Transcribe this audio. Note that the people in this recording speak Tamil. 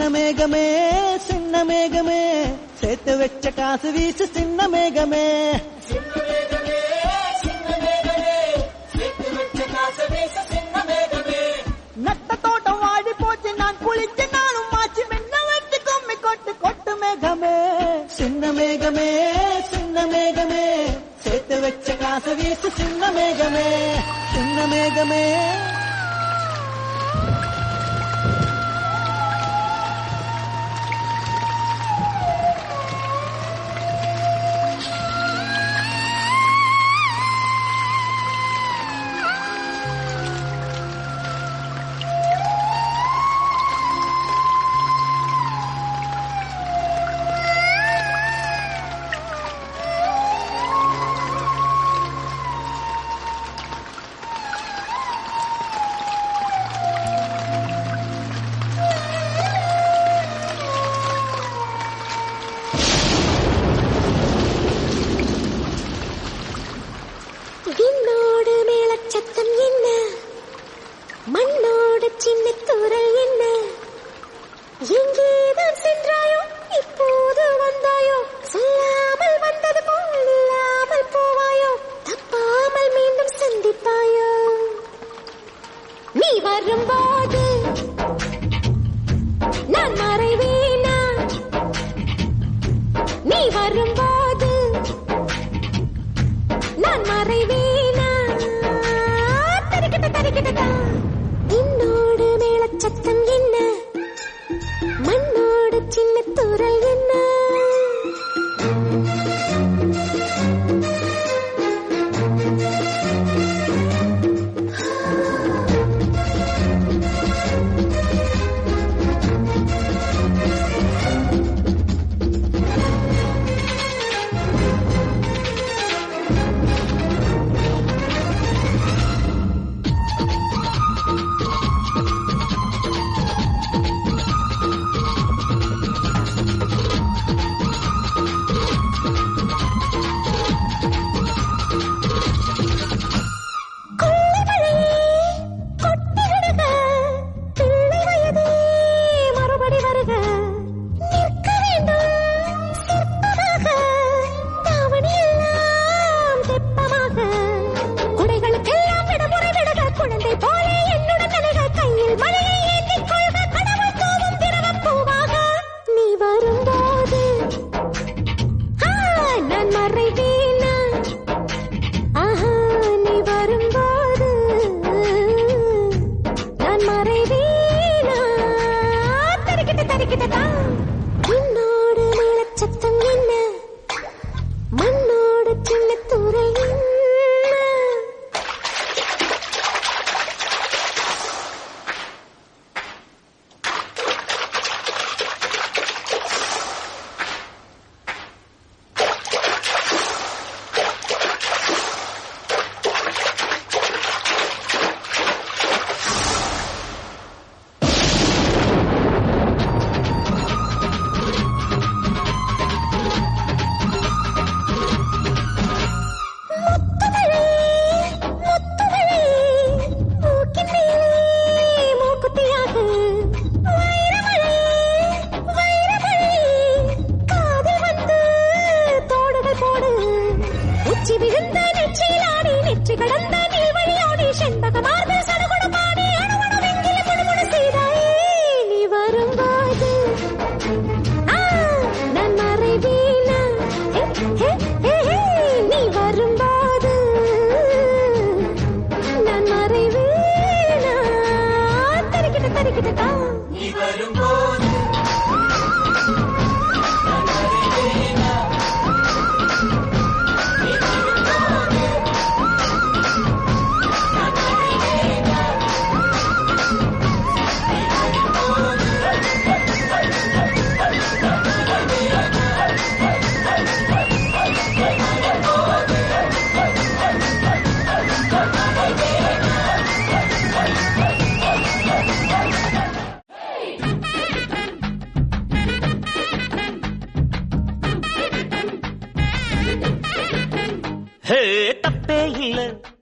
மேகமே சின்ன மேகமே சேர்த்து வச்ச காசு வீசு சின்ன மேகமே நட்ட தோட்டம் வாடி போச்சு நான் குளிச்ச நாளும் மாச்சு மென்ன வச்சு கும்மி கொட்டு கொட்டு மேகமே சின்ன மேகமே சேர்த்து வச்ச காசு வீசு சின்ன மேகமே சின்ன மேகமே விண்ணோடு மேலச்சத்தம் என்ன மண்ணோடு சின்ன தூரல் என்ன எங்கேதான் சென்றாயோ இப்போது வந்தாயோ சொல்லாமல் வந்தது போல் இல்லாமல் போவாயோ தப்பாமல் மீண்டும் சந்திப்பாயோ நீ வரும்போது நான் மறைவேனா நீ வரும்போது நான் மறைவேனா தரிக்கிட்ட என்னோடு மேலச்சத்தம் என்ன மண்ணோடு சின்ன தூரல் என்ன என்னோடு மேலச்சத்தம் என்ன மண்ணோடு சின்ன தூரல் என்ன தப்பே இல்ல